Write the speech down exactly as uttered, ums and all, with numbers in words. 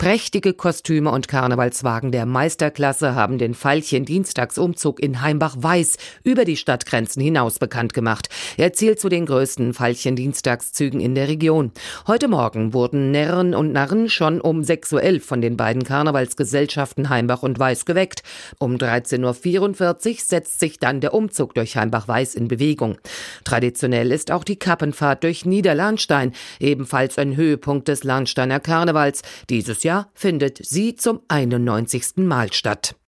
Prächtige Kostüme und Karnevalswagen der Meisterklasse haben den Veilchen-Dienstagsumzug in Heimbach-Weiß über die Stadtgrenzen hinaus bekannt gemacht. Er zählt zu den größten Veilchen-Dienstagszügen in der Region. Heute Morgen wurden Närren und Narren schon um sechs Uhr elf von den beiden Karnevalsgesellschaften Heimbach und Weiß geweckt. Um dreizehn Uhr vierundvierzig setzt sich dann der Umzug durch Heimbach-Weiß in Bewegung. Traditionell ist auch die Kappenfahrt durch Niederlahnstein, ebenfalls ein Höhepunkt des Lahnsteiner Karnevals. Dieses Jahr findet sie zum einundneunzigsten Mal statt.